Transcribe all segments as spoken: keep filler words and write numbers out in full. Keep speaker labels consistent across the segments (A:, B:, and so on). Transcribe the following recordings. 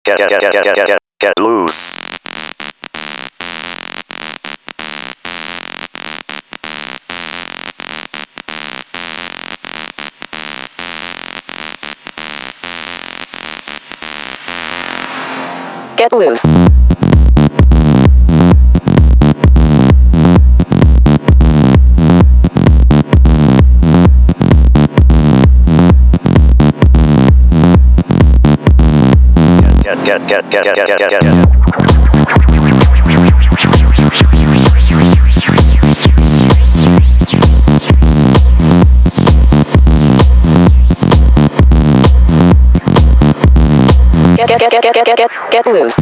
A: Get get get get get get get loose.
B: Get loose.
A: Get get get get get get get get get.
B: Get get get get get get get get loose.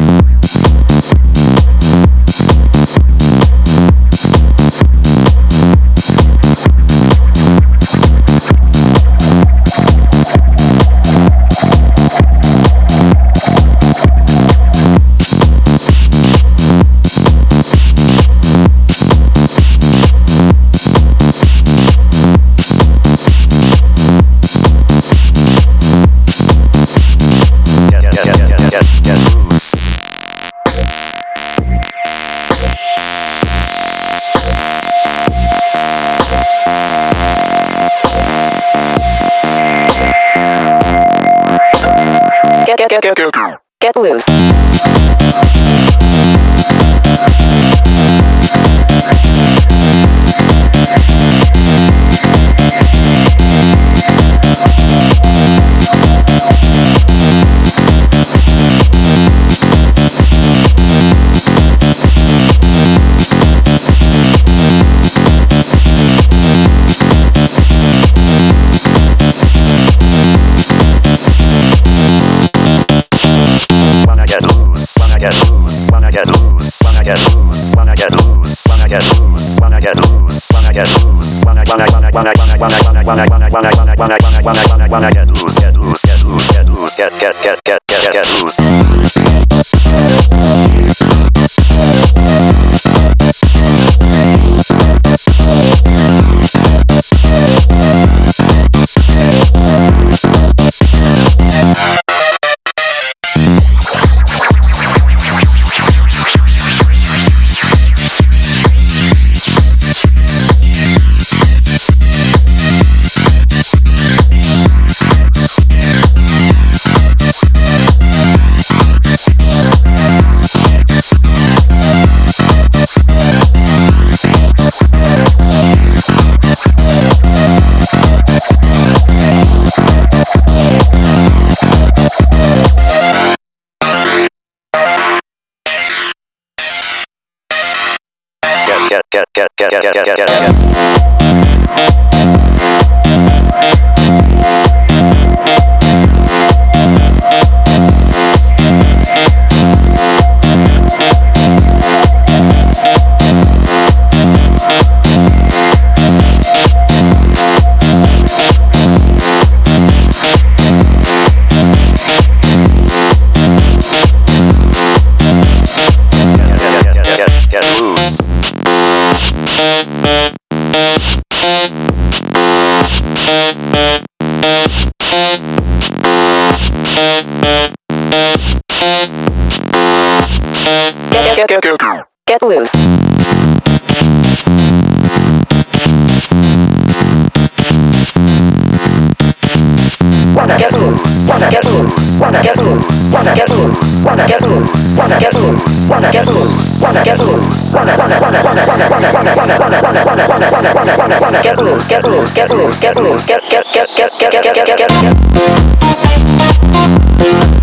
B: Get get get get get loose.
A: Get loose, wanna get loose, wanna get loose, wanna get loose, wanna get loose, wanna get loose, wanna get loose, wanna get loose, wanna wanna wanna wanna wanna wanna wanna wanna wanna wanna wanna wanna wanna wanna wanna wanna get loose, get loose, get loose, get loose, get get get get get get loose. Get get get get get get get get get. Get loose.
B: Get get get get loose. Wanna get loose, wanna get loose, wanna get loose, wanna get loose, wanna get loose, wanna get loose, wanna get loose, wanna get loose, wanna wanna wanna wanna wanna wanna wanna wanna wanna wanna wanna wanna wanna wanna wanna wanna get loose, get loose, get loose, get loose, get get get get get get get get get.